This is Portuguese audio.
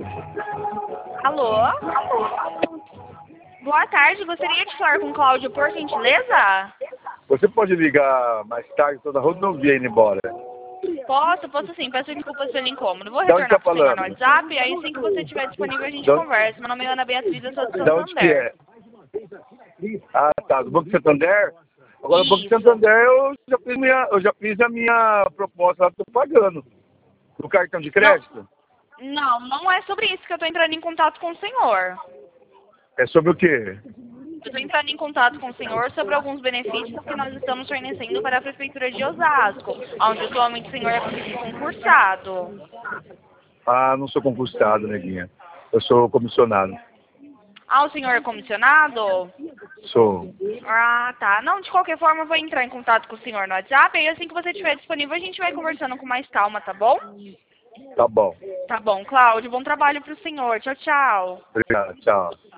Alô? Boa tarde, gostaria de falar com o Cláudio, por gentileza? Você pode ligar mais tarde, toda a rodovia indo embora. Posso sim, peço desculpas pelo incômodo. Vou De onde tá retornar pro senhor no falando? WhatsApp, aí assim que você estiver disponível a gente De onde- conversa. Meu nome é Ana Beatriz, eu sou de De onde que Santander. é? Ah, tá. Do Banco Santander? Agora, o Banco Isso. Santander, eu já fiz a minha proposta lá, estou pagando. Do cartão de crédito? Não é sobre isso que eu estou entrando em contato com o senhor. É sobre o quê? Eu estou entrando em contato com o senhor sobre alguns benefícios que nós estamos fornecendo para a Prefeitura de Osasco, onde atualmente o senhor é concursado. Ah, não sou concursado, neguinha. Eu sou comissionado. Ah, o senhor é comissionado? Sou. Ah, tá. Não, de qualquer forma, eu vou entrar em contato com o senhor no WhatsApp e assim que você estiver disponível, a gente vai conversando com mais calma, tá bom? Tá bom. Tá bom, Cláudio. Bom trabalho pro senhor. Tchau, tchau. Obrigado. Tchau.